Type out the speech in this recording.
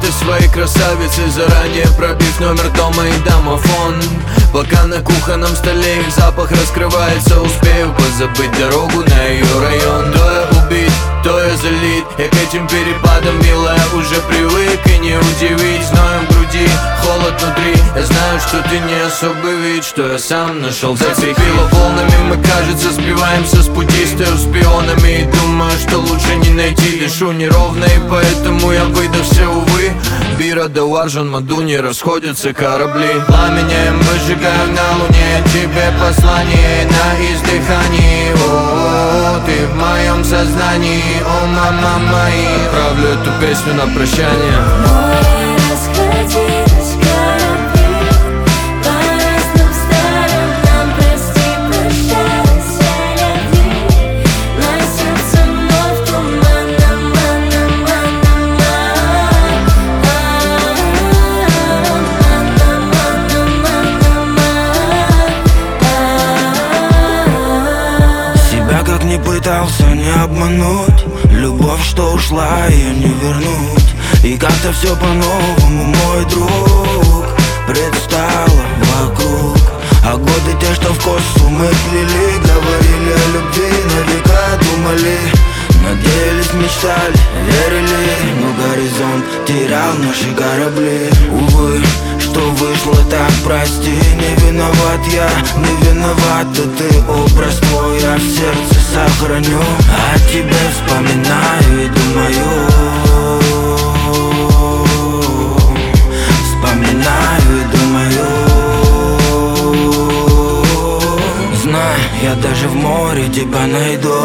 этой своей красавицы, заранее пробив номер дома и домофон. Пока на кухонном столе их запах раскрывается, успею позабыть дорогу на ее район. То я убить, то я залит, я к этим перепадам, милая, уже привык. И не удивить, зноем в груди, холод внутри. Я знаю, что ты не особый вид, что я сам нашел. Зацепило волнами, мы, кажется, сбиваемся с пути. Стою шпионами и думаю, что лучше не найти. Дышу неровно, и поэтому я выдохся, увы. Бира да Варжан, Маду, не расходятся корабли. Пламенем выжигаю на луне тебе послание на издыхании. О, ты в моем сознании, о, мама мои. Правлю эту песню на прощание. Море расходились корабли по разным сторонам. Прости, прощайся, любви. На сердце вновь туман, Себя как не пытался не обмануть, любовь, что ушла, ее не вернуть. И как-то все по-новому, мой друг, предстало вокруг. А годы те, что в косу мы плели, говорили о любви, на века думали, надеялись, мечтали, верили. Но горизонт терял наши корабли. Увы, что вышло так, прости. Не виноват я, не виновата ты. Образ твой я в сердце сохраню, о тебе вспоминаю и думаю. Вспоминаю и думаю. Знай, я даже в море тебя найду.